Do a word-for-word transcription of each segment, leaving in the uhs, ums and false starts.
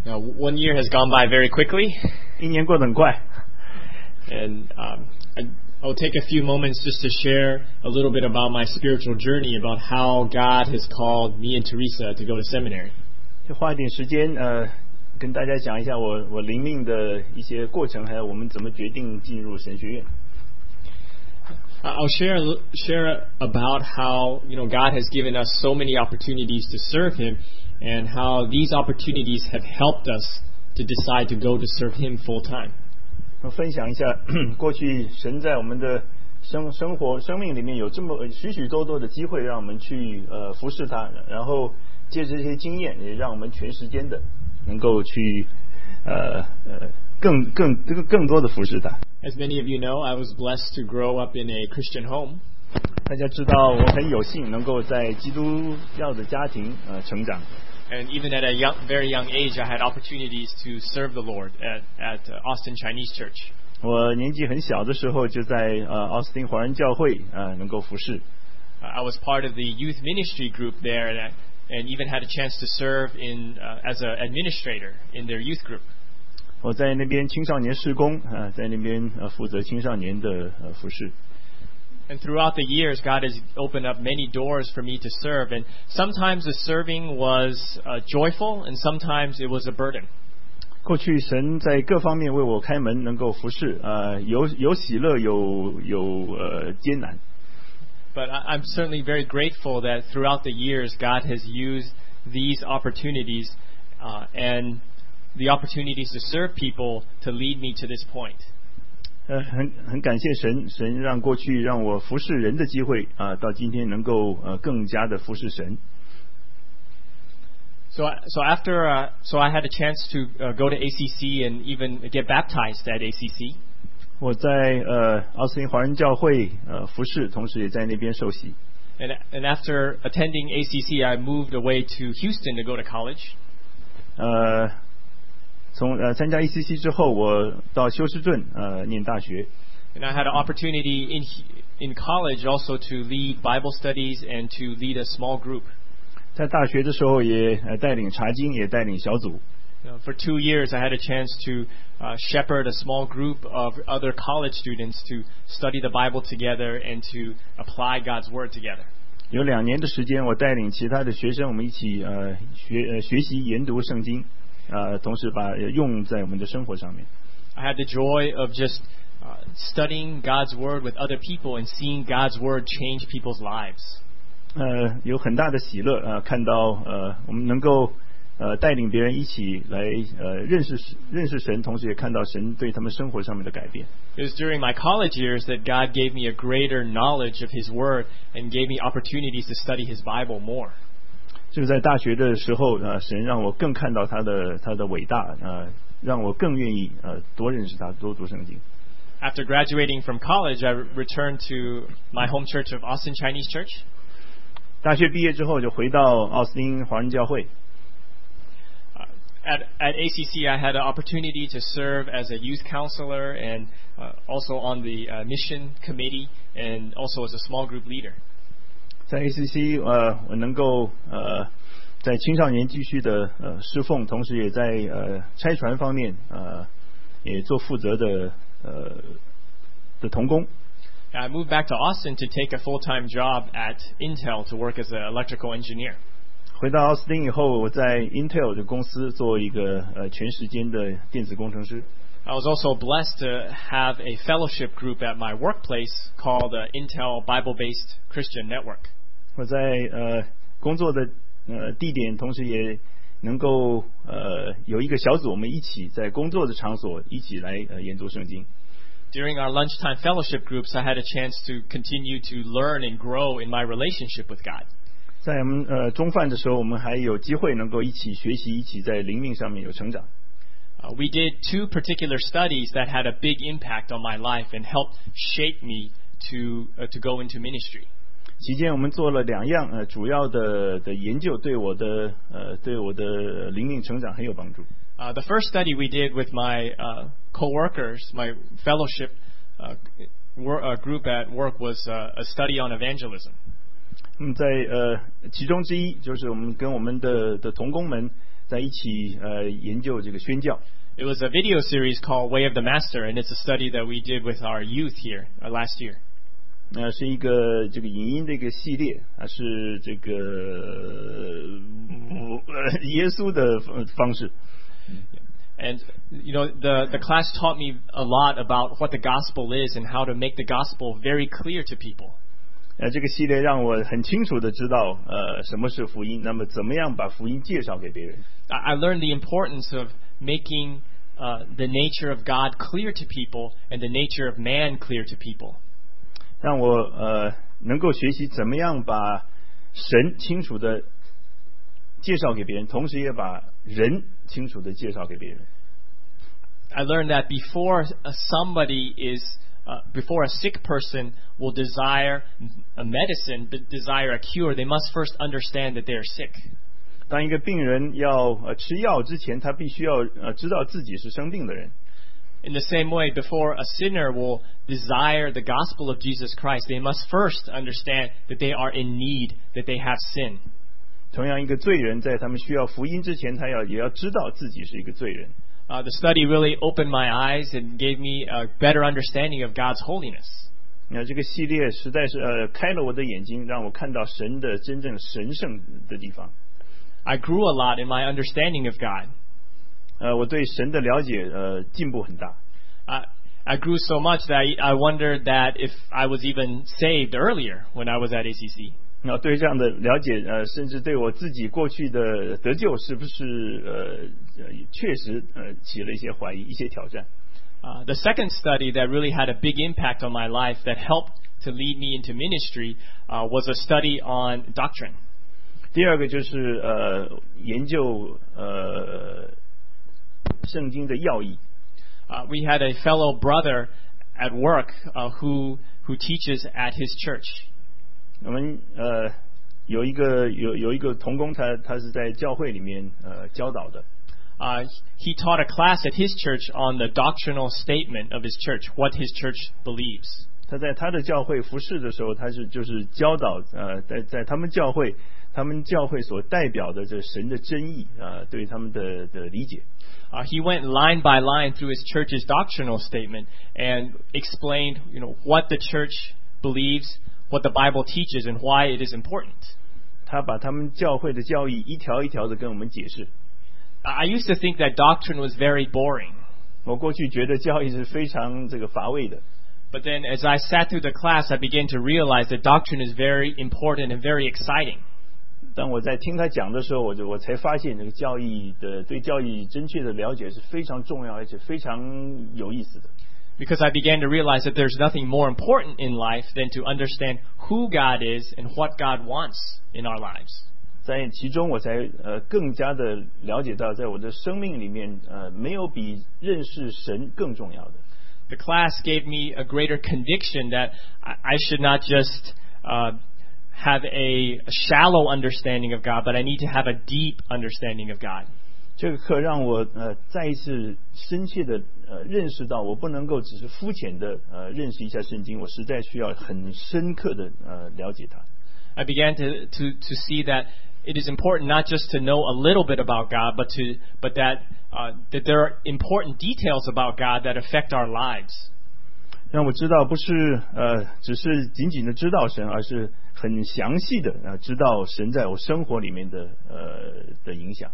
Now, one year has gone by very quickly. 一年过得很快。 And um, I, I'll take a few moments just to share a little bit about my spiritual journey, about how God has called me and Teresa to go to seminary. 就花一点时间，呃，跟大家讲一下我我灵命的一些过程，还有我们怎么决定进入神学院。 I'll share share about how you know God has given us so many opportunities to serve Him, and how these opportunities have helped us to decide to go to serve Him full time. 我分享一下过去神在我们的生生活生命里面有这么许许多多的机会，让我们去呃服侍他，然后借着这些经验，也让我们全时间的能够去呃呃更更更更多的服侍他。 As many of you know, I was blessed to grow up in a Christian home. 大家知道我很有幸能够在基督教的家庭呃成长。 And even at a young, very young age, I had opportunities to serve the Lord at at Austin Chinese Church. 我年纪很小的时候就在呃奥斯汀华人教会呃能够服侍。 I was part of the youth ministry group there, and, and even had a chance to serve in uh, as an administrator in their youth group. 我在那边青少年事工啊，在那边呃负责青少年的呃服侍。 And throughout the years, God has opened up many doors for me to serve, and sometimes the serving was uh, joyful, and sometimes it was a burden. 过去神在各方面为我开门，能够服侍，呃，有有喜乐，有有呃艰难。 But I, I'm certainly very grateful that throughout the years, God has used these opportunities uh, and the opportunities to serve people to lead me to this point. 呃，很很感谢神，神让过去让我服侍人的机会啊、呃，到今天能够呃更加的服侍神。 So, so after, uh, so I had a chance to uh, go to A C C and even get baptized at A C C. 我在呃奥斯汀华人教会呃服侍，同时也在那边受洗。 And and after attending A C C, I moved away to Houston to go to college. 呃。从呃参加 A C C 之后，我到休斯顿呃念大学。 And I had an opportunity in in college also to lead Bible studies and to lead a small group. 在大学的时候也呃带领查经，也带领小组。 You know, for two years, I had a chance to uh, shepherd a small group of other college students to study the Bible together and to apply God's Word together. 有两年的时间，我带领其他的学生，我们一起呃学呃学习研读圣经。呃，同时把用在我们的生活上面。 I had the joy of just uh, studying God's Word with other people and seeing God's Word change people's lives. 呃，有很大的喜乐呃，看到呃，我们能够呃带领别人一起来呃认识认识神，同时也看到神对他们生活上面的改变。 It was during my college years that God gave me a greater knowledge of His Word and gave me opportunities to study His Bible more. 就是在大学的时候，呃，神让我更看到他的他的伟大，呃，让我更愿意呃多认识他，多读圣经。 After graduating from college, I returned to my home church of Austin Chinese Church. 大学毕业之后，就回到奥斯汀华人教会。 Uh, at at A C C, I had an opportunity to serve as a youth counselor and uh, also on the uh, mission committee and also as a small group leader. 在 A C C， 呃，我能够呃在青少年继续的呃侍奉，同时也在呃差传方面呃也做负责的呃的同工。 I moved back to Austin to take a full-time job at Intel to work as an electrical engineer. 回到奥斯汀以后，我在 Intel 的公司做一个呃全时间的电子工程师。 I was also blessed to have a fellowship group at my workplace called the Intel Bible-Based Christian Network. 我在呃工作的呃地点，同时也能够呃有一个小组，我们一起在工作的场所一起来呃研读圣经。 During our lunchtime fellowship groups, I had a chance to continue to learn and grow in my relationship with God. 在我们呃中饭的时候，我们还有机会能够一起学习，一起在灵命上面有成长。 Uh, we did two particular studies that had a big impact on my life and helped shape me to uh, to go into ministry. 期间我们做了两样呃主要的的研究，对我的呃对我的灵命成长很有帮助。 Uh, the first study we did with my uh, co-workers, my fellowship uh, wor- uh, group at work was uh, a study on evangelism. 嗯，在呃其中之一就是我们跟我们的的同工们在一起呃研究这个宣教。 It was a video series called Way of the Master, and it's a study that we did with our youth here uh, last year. 那是一个这个影音的一个系列，啊，是这个呃耶稣的方式。 And you know, the the class taught me a lot about what the gospel is and how to make the gospel very clear to people. 呃，这个系列让我很清楚的知道，呃，什么是福音，那么怎么样把福音介绍给别人。 I learned the importance of making uh, the nature of God clear to people and the nature of man clear to people. 让我呃能够学习怎么样把神清楚的介绍给别人，同时也把人清楚的介绍给别人。 I learned that before somebody is uh, before a sick person will desire a medicine, desire a cure, they must first understand that they are sick. 当一个病人要呃吃药之前，他必须要呃知道自己是生病的人。 In the same way, before a sinner will desire the gospel of Jesus Christ, they must first understand that they are in need, that they have sin. 同样，一个罪人在他们需要福音之前，他要也要知道自己是一个罪人。 Uh, the study really opened my eyes and gave me a better understanding of God's holiness. 那这个系列实在是呃开了我的眼睛，让我看到神的真正神圣的地方。 I grew a lot in my understanding of God. 呃，我对神的了解呃进步很大。 I I grew so much that I, I wondered that if I was even saved earlier when I was at A C C. 那对这样的了解，呃，甚至对我自己过去的得救是不是呃呃确实呃起了一些怀疑，一些挑战。 Uh, the second study that really had a big impact on my life that helped to lead me into ministry uh, was a study on doctrine. 第二个就是呃研究呃圣经的要义。 Uh, we had a fellow brother at work uh, who who teaches at his church. 我们呃有一个有有一个同工，他他是在教会里面呃教导的。 Uh, he taught a class at his church on the doctrinal statement of his church, what his church believes. 他在他的教会服侍的时候，他是就是教导呃在在他们教会他们教会所代表的这神的真意啊、呃，对他们的的理解。 Uh, he went line by line through his church's doctrinal statement and explained, you know, what the church believes, what the Bible teaches, and why it is important. 他把他们教会的教义一条一条的跟我们解释。 I used to think that doctrine was very boring. 我过去觉得教义是非常这个乏味的。 But then as I sat through the class, I began to realize that doctrine is very important and very exciting. 当我在听他讲的时候，我就我才发现这个教义的对教义正确的了解是非常重要而且非常有意思的。 Because I began to realize that there's nothing more important in life than to understand who God is and what God wants in our lives. 在其中，我才呃更加的了解到，在我的生命里面，呃，没有比认识神更重要的。 The class gave me a greater conviction that I should not just uh, have a shallow understanding of God, but I need to have a deep understanding of God. 这个课让我呃再一次深切的呃认识到，我不能够只是肤浅的呃认识一下圣经，我实在需要很深刻的呃了解它。 I began to to to see that it is important not just to know a little bit about God, but to but that uh, that there are important details about God that affect our lives. 让我知道，不是呃只是仅仅的知道神，而是很详细的啊、呃、知道神在我生活里面的呃的影响。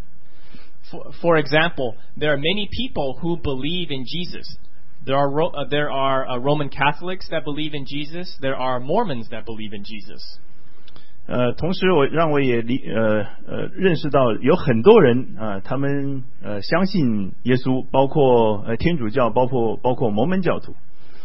For, for example, there are many people who believe in Jesus. There are uh, there are uh, Roman Catholics that believe in Jesus. There are Mormons that believe in Jesus. 呃，同时我让我也理呃呃认识到有很多人啊、呃，他们呃相信耶稣，包括呃天主教，包括包括摩门教徒。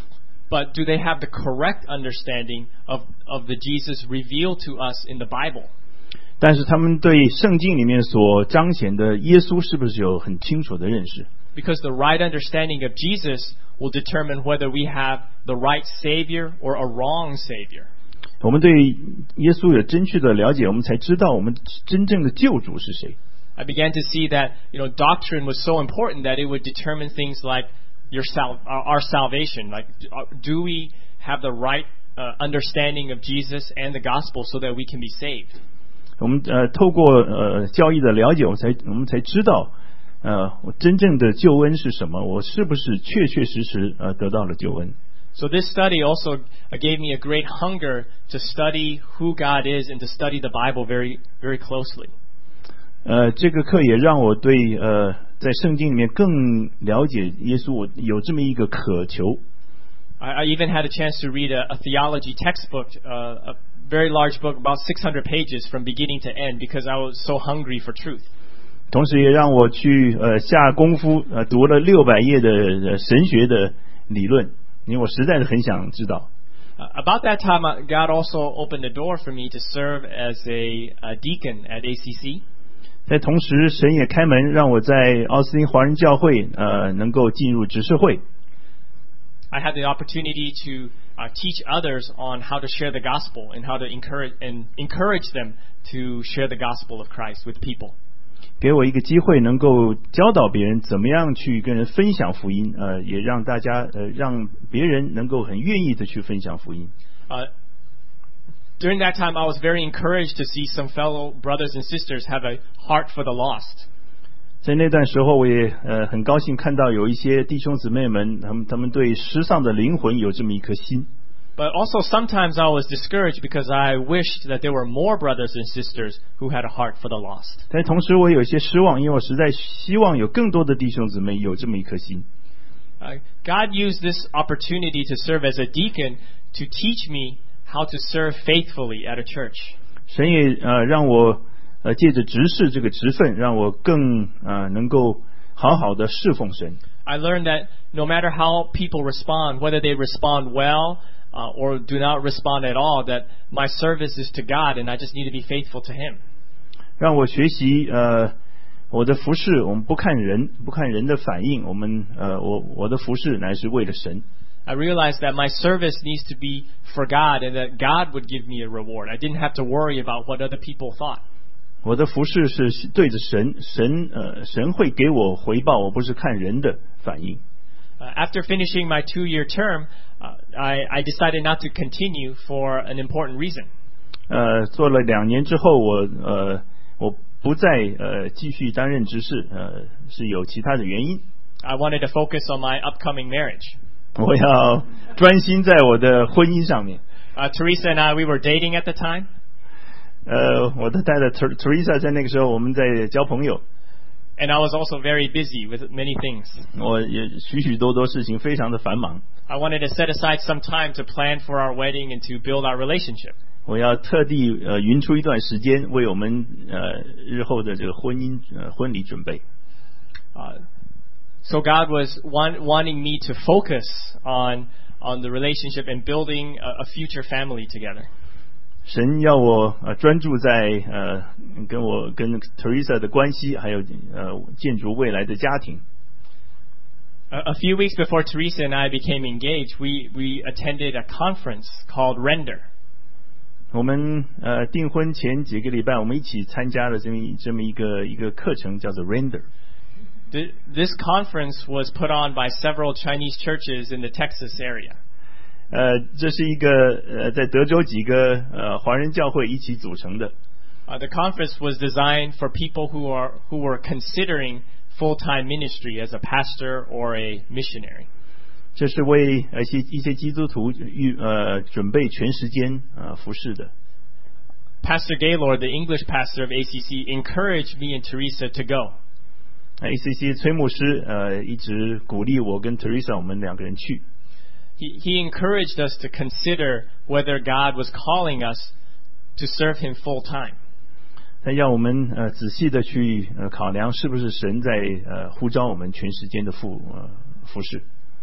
But do they have the correct understanding of of the Jesus revealed to us in the Bible? 但是他们对圣经里面所彰显的耶稣是不是有很清楚的认识？ Because the right understanding of Jesus will determine whether we have the right Savior or a wrong Savior. 我们对耶稣有正确的了解，我们才知道我们真正的救主是谁。 I began to see that, you know, doctrine was so important that it would determine things like your sal- our salvation. Like, do we have the right uh, understanding of Jesus and the gospel so that we can be saved? 我们呃透过呃教义的了解，我们才我们才知道，呃，我真正的救恩是什么？我是不是确确实实呃得到了救恩？ So this study also gave me a great hunger to study who God is and to study the Bible very, very closely. 呃，这个课也让我对呃在圣经里面更了解耶稣，我有这么一个渴求。 I, I even had a chance to read a, a theology textbook, uh, a very large book, about six hundred pages from beginning to end, because I was so hungry for truth. 同时也让我去呃下功夫呃读了六百页的呃神学的理论，因为我实在是很想知道。 Uh, about that time, uh, God also opened the door for me to serve as a, a deacon at A C C. 在同时，神也开门让我在奥斯汀华人教会呃能够进入执事会。 I had the opportunity to uh, teach others on how to share the gospel and how to encourage and encourage them to share the gospel of Christ with people. 给我一个机会，能够教导别人怎么样去跟人分享福音，呃，也让大家呃让别人能够很愿意的去分享福音。 Uh, during that time, I was very encouraged to see some fellow brothers and sisters have a heart for the lost. 在那段时候，我也呃很高兴看到有一些弟兄姊妹们，他们他们对世上的灵魂有这么一颗心。 But also sometimes I was discouraged because I wished that there were more brothers and sisters who had a heart for the lost. 但同时我有些失望，因为我实在希望有更多的弟兄姊妹有这么一颗心。 Uh, God used this opportunity to serve as a deacon to teach me how to serve faithfully at a church. 神也呃让我呃借着执事这个职分，让我更呃能够好好的侍奉神。 I learned that no matter how people respond, whether they respond well uh, or do not respond at all, that my service is to God and I just need to be faithful to Him. 让我学习呃我的服事，我们不看人，不看人的反应，我们呃我我的服事乃是为了神。 I realized that my service needs to be for God and that God would give me a reward. I didn't have to worry about what other people thought. 我的服事是对着神，神呃神会给我回报，我不是看人的反应。 Uh, after finishing my two-year term, uh, I, I decided not to continue for an important reason. 呃，做了两年之后，我呃我不再呃继续担任执事，呃是有其他的原因。 I wanted to focus on my upcoming marriage. 我要专心在我的婚姻上面。 Uh, Teresa and I, we were dating at the time. 呃，我的太太 Teresa 在那个时候我们在交朋友。 And I was also very busy with many things. 我也许许多多事情非常的繁忙。 I wanted to set aside some time to plan for our wedding and to build our relationship. 我要特地呃匀出一段时间为我们呃日后的这个婚姻呃婚礼准备。 Uh, so God was want, wanting me to focus on on the relationship and building a, a future family together. 神要我呃专注在呃跟我跟 Teresa 的关系，还有呃建筑未来的家庭。 A, a few weeks before Teresa and I became engaged, we we attended a conference called Render. 我们呃订婚前几个礼拜，我们一起参加了这么这么一个一个课程，叫做 Render。 This conference was put on by several Chinese churches in the Texas area. 呃，这是一个呃在德州几个呃华人教会一起组成的。 Uh, the conference was designed for people who are who were considering full-time ministry as a pastor or a missionary. 这是为一些一些基督徒预呃准备全时间呃服侍的。 Pastor Gaylord, the English pastor of A C C, encouraged me and Teresa to go. A C C 崔牧师呃一直鼓励我跟 Teresa 我们两个人去。 He, he encouraged us to consider whether God was calling us to serve Him full time. 他要我们呃仔细的去呃考量是不是神在呃呼召我们全时间的服呃服侍。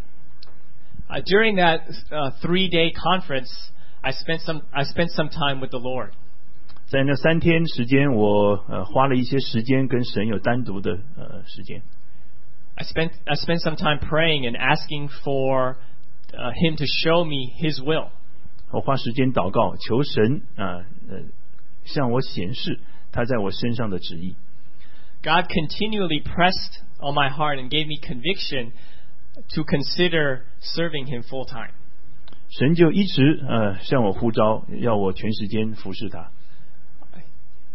Uh, during that uh, three-day conference, I spent some I spent some time with the Lord. 在那三天时间，我呃花了一些时间跟神有单独的呃时间。 I spent I spent some time praying and asking for uh, Him to show me His will. 我花时间祷告，求神啊呃向我显示他在我身上的旨意。 God continually pressed on my heart and gave me conviction to consider serving Him full time. 神就一直呃向我呼召，要我全时间服侍他。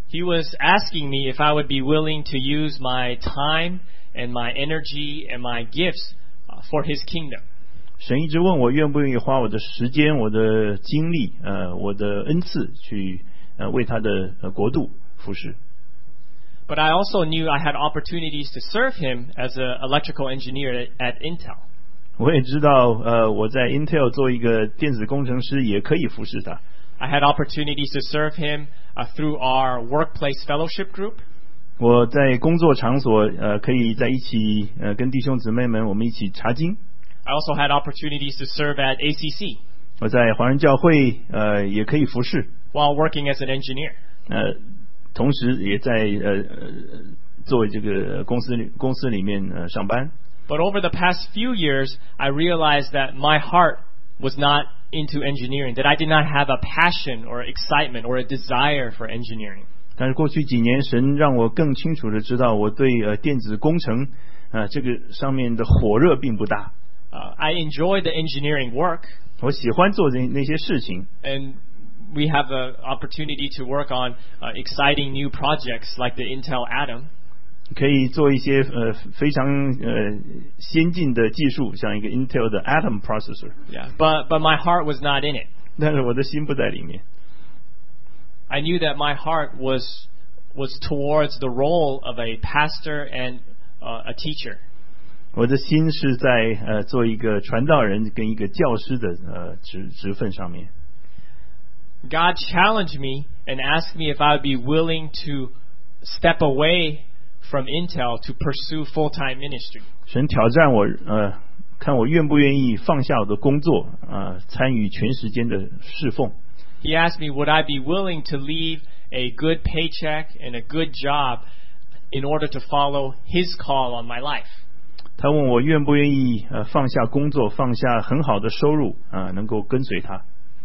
He was asking me if I would be willing to use my time and my energy and my gifts uh, for His kingdom. 神一直问我愿不愿意花我的时间、我的精力、呃，我的恩赐去呃为他的呃国度服侍。 But I also knew I had opportunities to serve Him as an electrical engineer at, at Intel. 我也知道，呃，我在 Intel 做一个电子工程师也可以服侍他。 I had opportunities to serve Him uh, through our workplace fellowship group. 我在工作场所，呃，可以在一起，呃，跟弟兄姊妹们我们一起查经。 I also had opportunities to serve at A C C. 我在华人教会，呃，也可以服侍。 While working as an engineer. 呃，同时也在呃呃做这个公司里公司里面呃上班。 But over the past few years, I realized that my heart was not into engineering, that I did not have a passion or excitement or a desire for engineering. 但是过去几年，神让我更清楚的知道，我对呃电子工程啊、呃、这个上面的火热并不大。 Uh, I enjoy the engineering work. 我喜欢做那那些事情。 And we have the opportunity to work on uh, exciting new projects like the Intel Atom. 可以做一些呃非常呃先进的技术，像一个 Intel 的 Atom processor。 Yeah, but but my heart was not in it. 但是我的心不在里面。 I knew that my heart was was towards the role of a pastor and uh, a teacher. 我的心是在呃做一个传道人跟一个教师的呃职职分上面。 God challenged me and asked me if I would be willing to step away from Intel to pursue full-time ministry. 神挑战我，呃，看我愿不愿意放下我的工作，呃，参与全时间的侍奉。 He asked me, would I be willing to leave a good paycheck and a good job in order to follow His call on my life? 他问我愿不愿意，呃，放下工作，放下很好的收入，啊、呃，能够跟随他。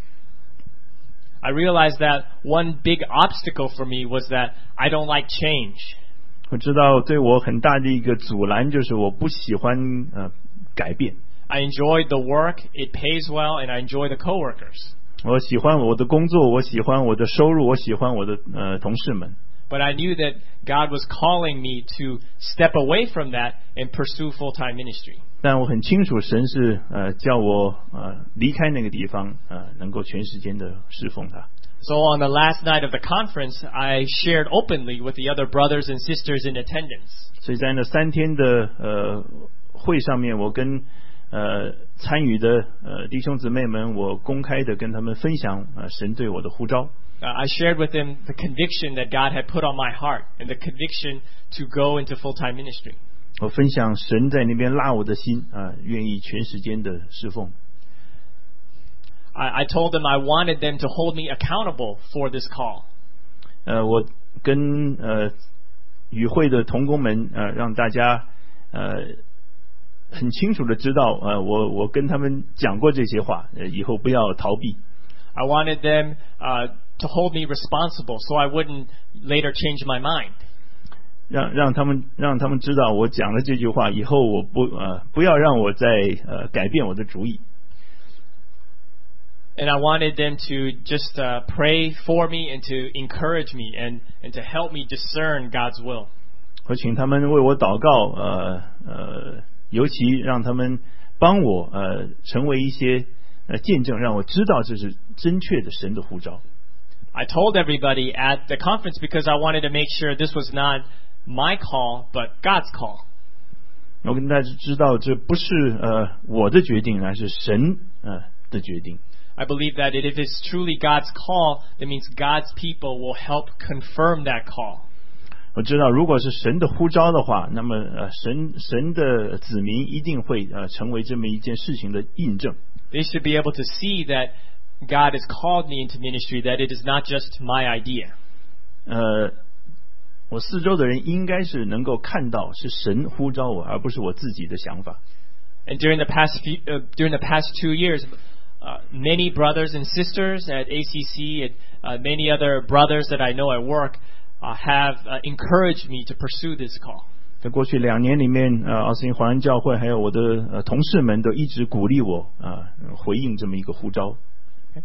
I realized that one big obstacle for me was that I don't like change. 我知道对我很大的一个阻拦就是我不喜欢呃改变。 I enjoyed the work, it pays well, and I enjoy the coworkers. 我喜欢我的工作，我喜欢我的收入，我喜欢我的呃同事们。 But I knew that God was calling me to step away from that and pursue full-time ministry. 但我很清楚，神是呃叫我呃离开那个地方，呃能够全时间的侍奉他。 So on the last night of the conference, I shared openly with the other brothers and sisters in attendance. 所以在那三天的呃会上面，我跟呃参与的呃弟兄姊妹们，我公开的跟他们分享呃神对我的呼召。 Uh, I shared with them the conviction that God had put on my heart and the conviction to go into full-time ministry. 我分享神在那边拉我的心啊、呃，愿意全时间的侍奉。 I, I told them I wanted them to hold me accountable for this call. 呃，我跟呃与会的同工们呃，让大家呃很清楚的知道，呃，我我跟他们讲过这些话，呃，以后不要逃避。 I wanted them uh, to hold me responsible, so I wouldn't later change my mind. 让让他们让他们知道，我讲了这句话以后，我不呃不要让我再呃改变我的主意。 And I wanted them to just uh, pray for me and to encourage me and, and to help me discern God's will. 我请他们为我祷告，呃呃，尤其让他们帮我呃成为一些呃见证，让我知道这是真确的神的呼召。 I told everybody at the conference because I wanted to make sure this was not my call, but God's call. 我跟大家知道，这不是呃我的决定，而是神呃的决定。 I believe that if it's truly God's call, that means God's people will help confirm that call. 我知道，如果是神的呼召的话，那么呃神神的子民一定会呃成为这么一件事情的印证。 They should be able to see that God has called me into ministry, that it is not just my idea. 呃，我四周的人应该是能够看到是神呼召我，而不是我自己的想法。 And during the past few, uh, during the past two years, uh, many brothers and sisters at A C C and uh, many other brothers that I know at work uh, have uh, encouraged me to pursue this call. 在过去两年里面，呃，奥斯汀华人教会还有我的呃同事们都一直鼓励我啊、呃，回应这么一个呼召。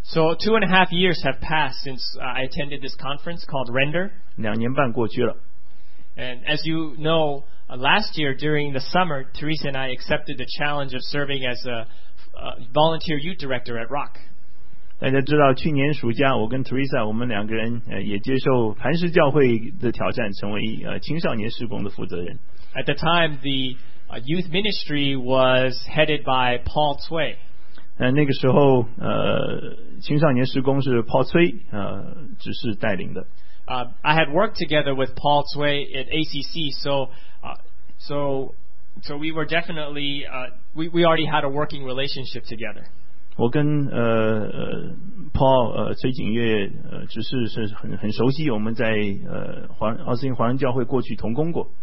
So two and a half years have passed since I attended this conference called Render. 两年半过去了。 And as you know, uh, last year during the summer, Teresa and I accepted the challenge of serving as a uh, volunteer youth director at Rock. 大家知道，去年暑假我跟 Teresa 我们两个人呃也接受磐石教会的挑战，成为呃青少年事工的负责人。 At the time, the uh, youth ministry was headed by Paul Tsui. 呃，那个时候呃青少年事工是 Paul Tsui 呃指示带领的。 Uh, I had worked together with Paul Tsui at A C C, so uh, so so we were definitely uh, we we already had a working relationship together. 我跟呃呃 Paul 呃崔景岳呃只是是很很熟悉，我们在呃华奥斯汀华人教会过去同工过。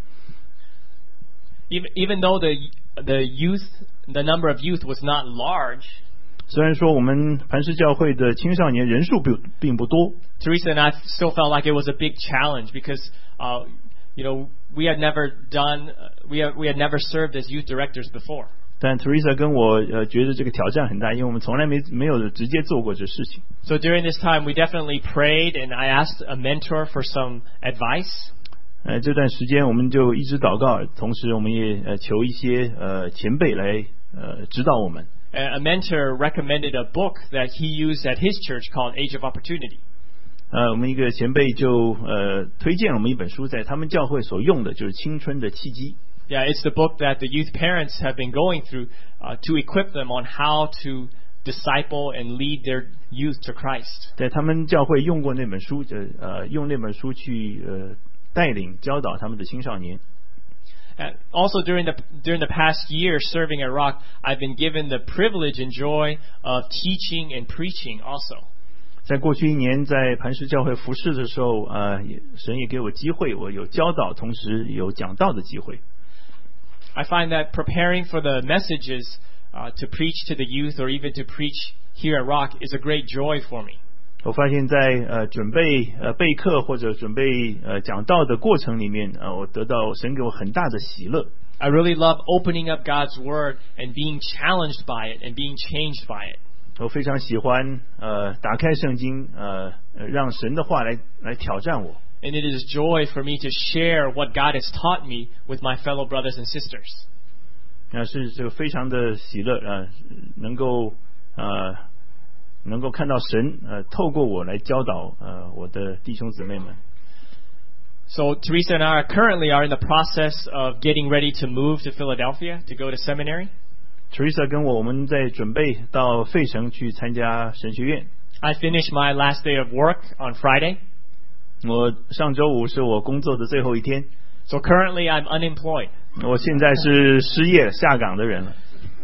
Even even though the the youth the number of youth was not large. 虽然说我们磐石教会的青少年人数并并不多 ，Teresa and I still felt like it was a big challenge because, uh, you know, we had never done, uh, we had we had never served as youth directors before. 但 Teresa 跟我呃觉得这个挑战很大，因为我们从来没没有直接做过这事情。 So during this time, we definitely prayed, and I asked a mentor for some advice. 呃，这段时间我们就一直祷告，同时我们也呃求一些呃前辈来呃指导我们。 A mentor recommended a book that he used at his church called Age of Opportunity. 呃，我们一个前辈就呃推荐了我们一本书，在他们教会所用的就是青春的契机。 Yeah, it's the book that the youth parents have been going through uh, to equip them on how to disciple and lead their youth to Christ. 在他们教会用过那本书，呃，用那本书去呃带领教导他们的青少年。 And also during the during the past year serving at Rock, I've been given the privilege and joy of teaching and preaching also. 在过去一年在磐石教会服侍的时候，呃，神也给我机会，我有教导，同时有讲道的机会。 I find that preparing for the messages uh, to preach to the youth or even to preach here at Rock is a great joy for me. 我发现在呃准备呃备课或者准备呃讲道的过程里面，呃，我得到神给我很大的喜乐。 I really love opening up God's Word and being challenged by it and being changed by it. 我非常喜欢呃打开圣经，呃让神的话来来挑战我。 And it is joy for me to share what God has taught me with my fellow brothers and sisters. 那是这个非常的喜乐啊、呃，能够呃。能够看到神呃透过我来教导呃我的弟兄姊妹们。 So Teresa and I are currently are in the process of getting ready to move to Philadelphia to go to seminary. Teresa 跟我我们在准备到费城去参加神学院。 I finished my last day of work on Friday. 我上周五是我工作的最后一天。 So currently I'm unemployed. 我现在是失业下岗的人了。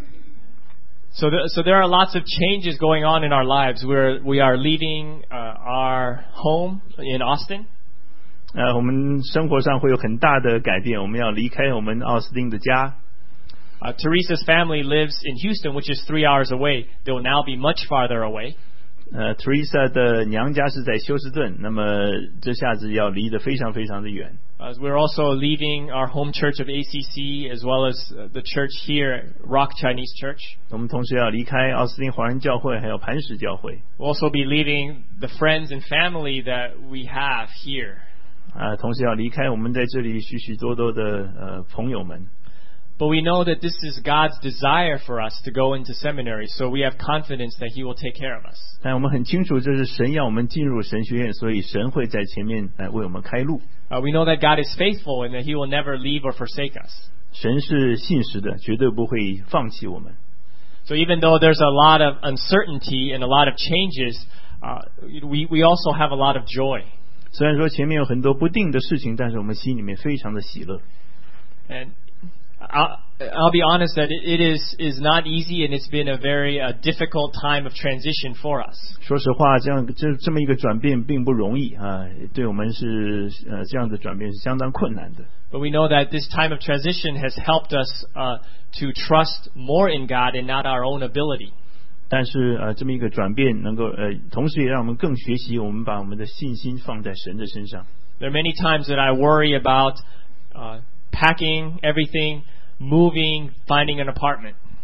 So, the, so there are lots of changes going on in our lives. We're we are leaving uh, our home in Austin. 呃，我们生活上会有很大的改变，我们要离开我们奥斯汀的家。 Uh, Teresa's family lives in Houston, which is three hours away. They will now be much farther away. 呃 ，Teresa 的娘家是在休斯顿，那么这下子要离得非常非常的远。 Uh, we're also leaving our home church of A C C as well as the church here, Rock Chinese Church. 我们同时要离开奥斯汀华人教会，还有磐石教会。 We'll also be leaving the friends and family that we have here. 啊，同时要离开我们在这里许许多多的呃朋友们。 But we know that this is God's desire for us to go into seminary, so we have confidence that He will take care of us. 但我们很清楚，这是神要我们进入神学院，所以神会在前面来为我们开路。 Uh, we know that God is faithful and that He will never leave or forsake us. 神是信实的，绝对不会放弃我们。 So even though there's a lot of uncertainty and a lot of changes, uh, we we also have a lot of joy. 虽然说前面有很多不定的事情，但是我们心里面非常的喜乐。 And I'll, I'll be honest that it, it is is not easy, and it's been a very uh, difficult time of transition for us. 说实话，这样这这么一个转变并不容易啊，对我们是呃这样的转变是相当困难的。 But we know that this time of transition has helped us uh, to trust more in God and not our own ability. 但是呃这么一个转变能够呃同时也让我们更学习，我们把我们的信心放在神的身上。 There are many times that I worry about uh, packing everything, moving, finding an apartment.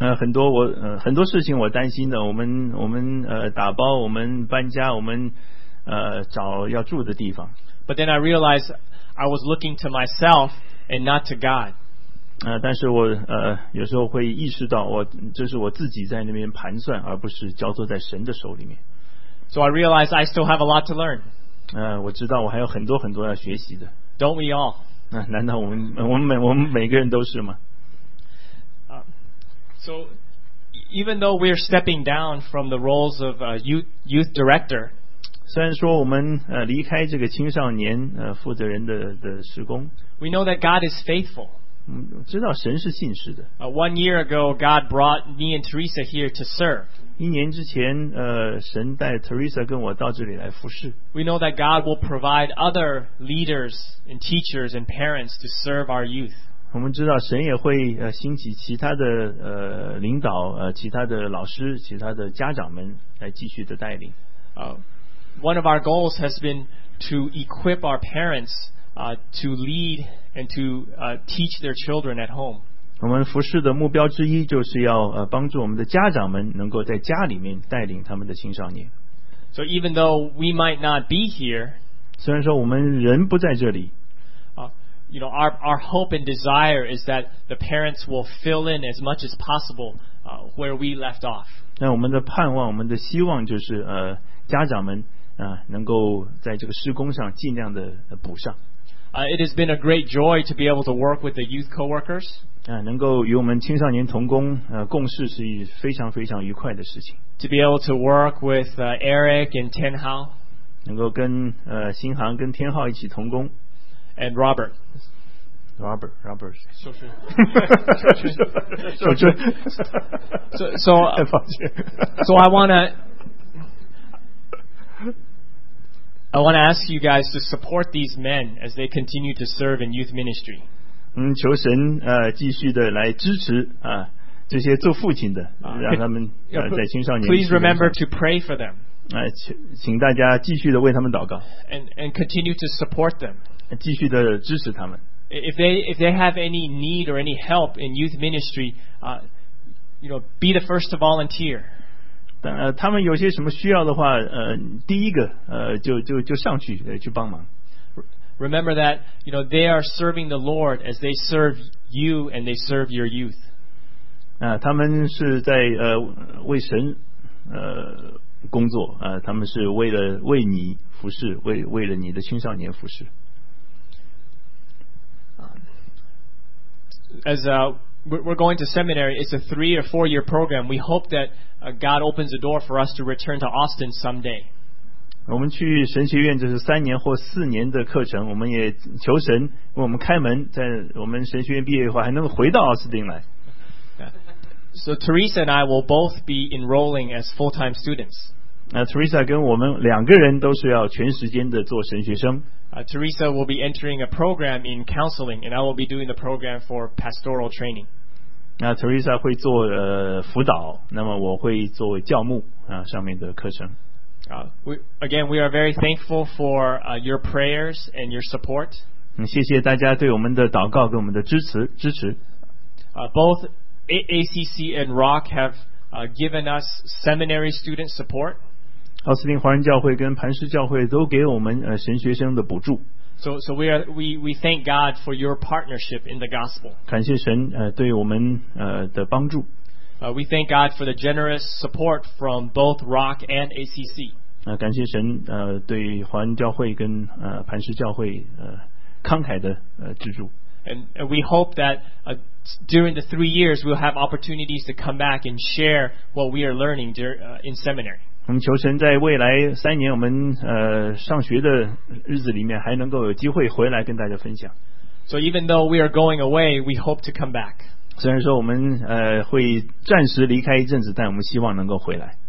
呃，很多我呃很多事情我担心的，我们我们呃打包，我们搬家，我们呃找要住的地方。 But then I realized I was looking to myself and not to God. 呃，但是我呃有时候会意识到我，这是我自己在那边盘算，而不是交托在神的手里面。 So I realized I still have a lot to learn. 呃，我知道我还有很多很多要学习的。 Don't we all? 那、呃、难道我们我们每我们每个人都是吗？ Uh, so even though we're stepping down from the roles of a youth youth director. 虽然说我们呃离开这个青少年呃负责人的的事工 ，We know that God is faithful. 嗯，知道神是信实的。 Uh, one year ago, God brought me and Teresa here to serve. 一年之前，呃，神带 Teresa 跟我到这里来服侍。 We know that God will provide other leaders and teachers and parents to serve our youth. 我们知道神也会呃兴起其他的呃领导呃其他的老师其他的家长们来继续的带领。 Uh, one of our goals has been to equip our parents uh, to lead and to uh, teach their children at home. 我们服侍的目标之一就是要呃帮助我们的家长们能够在家里面带领他们的青少年。 So even though we might not be here, 虽然说我们人不在这里。 Uh, you know, our our hope and desire is that the parents will fill in as much as possible uh, where we left off. 那我们的盼望，我们的希望就是呃，家长们啊、呃、能够在这个施工上尽量的补上。 Uh, it has been a great joy to be able to work with the youth coworkers. 啊、呃，能够与我们青少年同工呃共事是一非常非常愉快的事情。 To be able to work with uh, Eric and Tian Hao. 能够跟呃新航跟天浩一起同工。 And Robert. Robert, Robert. 寿春。 寿春。 So, so, uh, so I want to, I want to ask you guys to support these men as they continue to serve in youth ministry. 嗯，求神呃继续的来支持啊、呃、这些做父亲的，让他们呃在青少年。 Please remember to pray for them. 啊、呃，请请大家继续的为他们祷告。 And and continue to support them. 继续的支持他们。 If they if they have any need or any help in youth ministry, uh, you know, be the first to volunteer. 呃，他们有些什么需要的话，呃，第一个呃就就就上去呃去帮忙。 Remember that you know they are serving the Lord as they serve you and they serve your youth. 啊、呃，他们是在呃为神呃工作啊、呃，他们是为了为你服侍，为为了你的青少年服侍。 As uh, we're going to seminary, it's a three or four year program. We hope that uh, God opens a door for us to return to Austin someday. 我们去神学院，这是三年或四年的课程，我们也求神为我们开门，在我们神学院毕业以后还能够回到奥斯汀来。 So Teresa and I will both be enrolling as full-time students. 那 Teresa 跟我们两个人都是要全时间的做神学生。 Uh, Teresa will be entering a program in counseling, and I will be doing the program for pastoral training. 那 Teresa 会做呃辅导，那么我会作为教牧啊上面的课程。 Uh, we, again, we are very thankful for uh, your prayers and your support. 嗯，谢谢大家对我们的祷告跟我们的支持支持。 Uh, both A A C C and Rock have uh, given us seminary student support. 奥斯汀华人教会跟磐石教会都给我们呃神学生的补助。 So, so we are we we thank God for your partnership in the gospel. 感谢神呃对我们呃的帮助。 Uh, we thank God for the generous support from both Rock and A C C. 啊、呃，感谢神呃对华人教会跟呃磐石教会呃慷慨的呃资助。 And, and we hope that uh, during the three years we'll have opportunities to come back and share what we are learning dur- uh, in seminary. 我们求神在未来三年我们呃上学的日子里面还能够有机会回来跟大家分享。 So even though we are going away, we hope to come back. 虽然说我们呃会暂时离开一阵子，但我们希望能够回来。